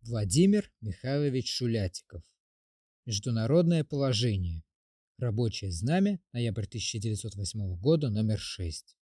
Владимир Михайлович Шулятиков. Международное положение. Рабочее знамя. Ноябрь 1908 года, номер 6.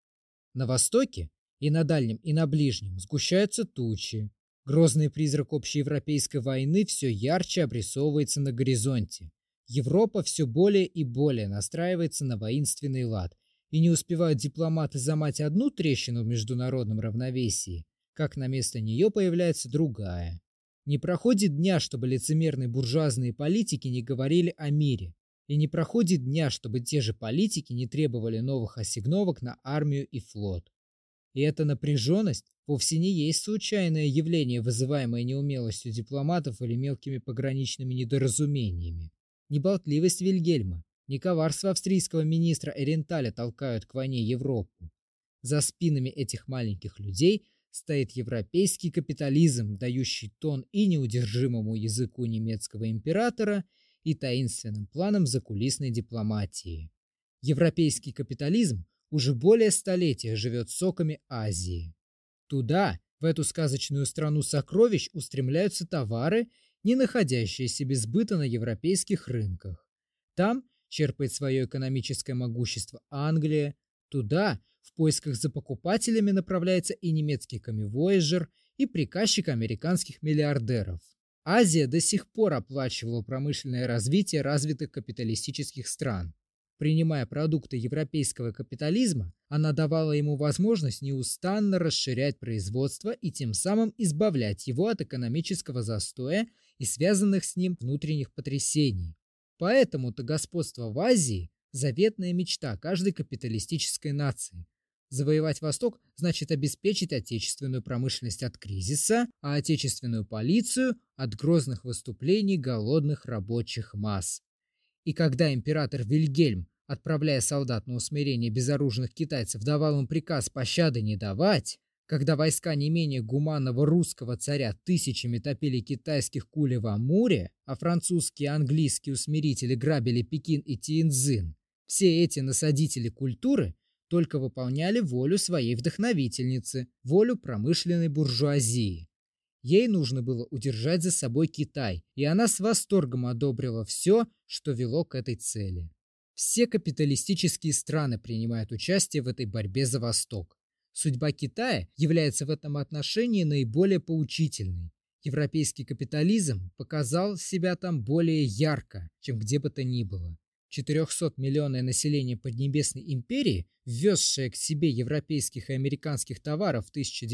На востоке и на дальнем, и на ближнем сгущаются тучи. Грозный призрак общеевропейской войны все ярче обрисовывается на горизонте. Европа все более и более настраивается на воинственный лад, и не успевают дипломаты замать одну трещину в международном равновесии, как на место нее появляется другая. Не проходит дня, чтобы лицемерные буржуазные политики не говорили о мире, и не проходит дня, чтобы те же политики не требовали новых ассигновок на армию и флот. И эта напряженность вовсе не есть случайное явление, вызываемое неумелостью дипломатов или мелкими пограничными недоразумениями. Не болтливость Вильгельма, не коварство австрийского министра Эренталя толкают к войне Европу. За спинами этих маленьких людей стоит европейский капитализм, дающий тон и неудержимому языку немецкого императора, и таинственным планам закулисной дипломатии. Европейский капитализм уже более столетия живет соками Азии. Туда, в эту сказочную страну сокровищ, устремляются товары, не находящиеся без сбыта на европейских рынках. Там черпает свое экономическое могущество Англия. Туда в поисках за покупателями направляется и немецкий камевояжер, и приказчик американских миллиардеров. Азия до сих пор оплачивала промышленное развитие развитых капиталистических стран. Принимая продукты европейского капитализма, она давала ему возможность неустанно расширять производство и тем самым избавлять его от экономического застоя и связанных с ним внутренних потрясений. Поэтому-то господство в Азии – заветная мечта каждой капиталистической нации. Завоевать Восток значит обеспечить отечественную промышленность от кризиса, а отечественную полицию – от грозных выступлений голодных рабочих масс. И когда император Вильгельм, отправляя солдат на усмирение безоружных китайцев, давал им приказ пощады не давать, когда войска не менее гуманного русского царя тысячами топили китайских кулей в Амуре, а французские и английские усмирители грабили Пекин и Тиэнцзин, все эти насадители культуры только выполняли волю своей вдохновительницы, волю промышленной буржуазии. Ей нужно было удержать за собой Китай, и она с восторгом одобрила все, что вело к этой цели. Все капиталистические страны принимают участие в этой борьбе за Восток. Судьба Китая является в этом отношении наиболее поучительной. Европейский капитализм показал себя там более ярко, чем где бы то ни было. 400-миллионное население Поднебесной империи, ввезшее к себе европейских и американских товаров в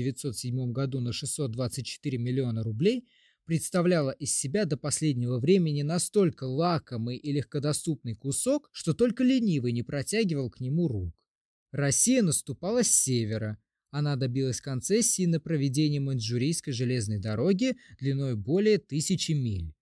1907 году на 624 миллиона рублей, представляло из себя до последнего времени настолько лакомый и легкодоступный кусок, что только ленивый не протягивал к нему рук. Россия наступала с севера. Она добилась концессии на проведение Маньчжурийской железной дороги длиной более 1000 миль.